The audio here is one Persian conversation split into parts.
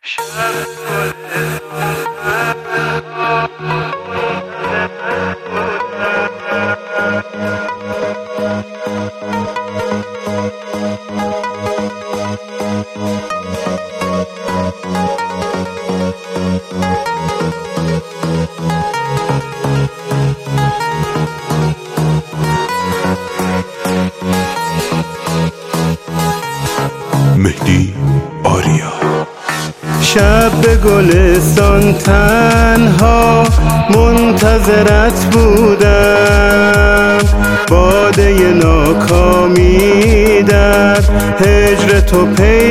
مهدی آریا. شب به گلستان تنها منتظرت بودم، باده ناکامی در هجر تو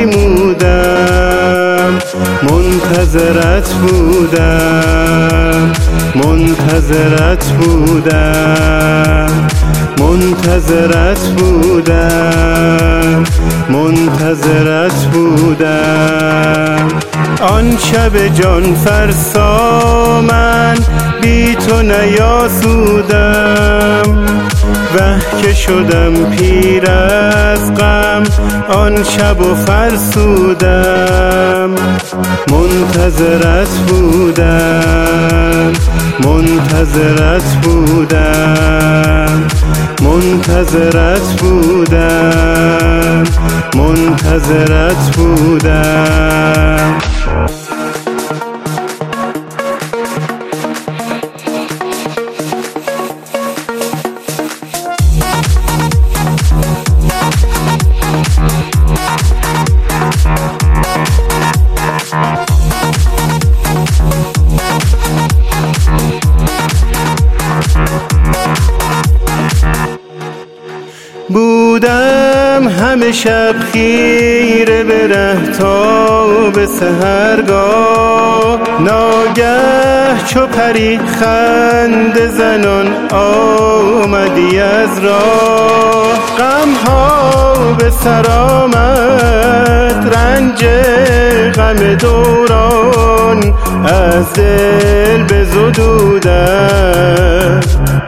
پیمودم. منتظرت بودم، منتظرت بودم، منتظرت بودم، منتظرت بودم. آن شب جان فرسا من بی تو نیاسودم، وه که شدم پیر از غم آن شب و فرسودم. منتظرت بودم، منتظرت بودم، منتظرت بودم، منتظرت بودم. بودم همه شب خیره به ره تا به سحرگاه، ناگه چو پری خنده زنان آمدی از راه. غمها به سر آمد، رنج غم دوران از دل بزدودم.